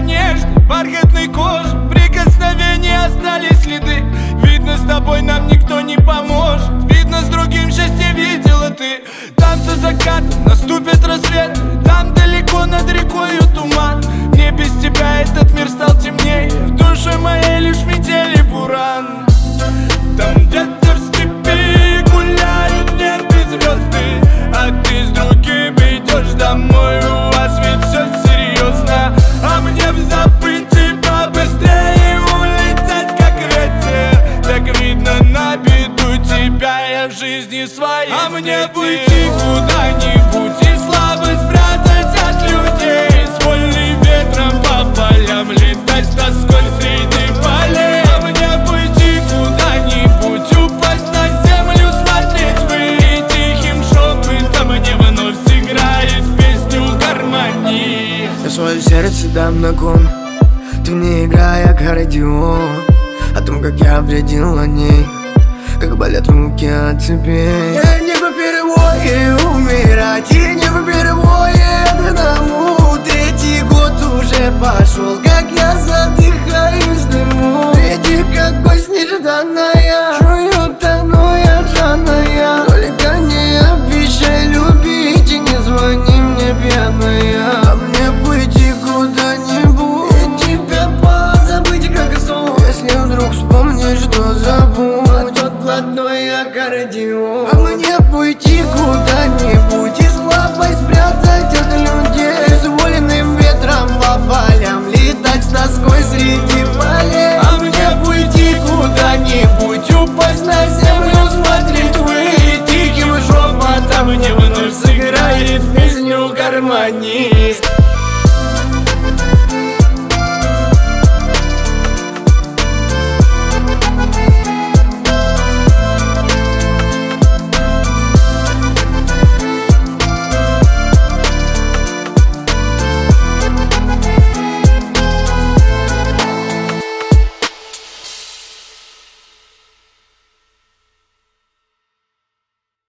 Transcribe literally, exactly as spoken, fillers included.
нежной, бархатной кожи, прикосновения остались следы. Видно, с тобой нам никто не поможет. Видно, с другим счастье видела ты. Там за закатом наступит рассвет, там далеко над рекою туман. Мне без тебя этот мир стал темнее, в душе моей лишь метели буран. Там где-то в степи гуляют небо звезды, а ты с другим идешь домой, у вас ведь все серьезно. А мне б забыть тебя быстрее, улететь как ветер. Так видно, на беду тебя я в жизни своей. А мне бы уйти куда-нибудь и слабость спрятать от людей, с вольным ветром по полям летать с тоской среди полей. А мне бы уйти куда-нибудь, упасть на землю, смотреть в и тихим шепотом мне вновь сыграет песню гармонии. Я свое сердце дам на кон, ты мне играй аккордеон, о том, как я вредил о ней, как болят руки от цепей. Я не по первое умирать, и не по первое одному. Третий год уже пошел, как я задыхаюсь в дыму. Третий, как гость нежданная, жую, тону я джаная. Только не обещай любить и не звони мне пьяная. А мне пойти куда-нибудь и тебя позабыть как сон, если вдруг вспомнишь, что забудь тот блатной аккордеон. А мне пойти куда-нибудь и слабость спрятать от людей, с вольным ветром по полям летать с тоской среди полей. А мне пойти куда-нибудь, упасть на землю, смотреть в и тихим шепотом мне вновь сыграет песню гармонии.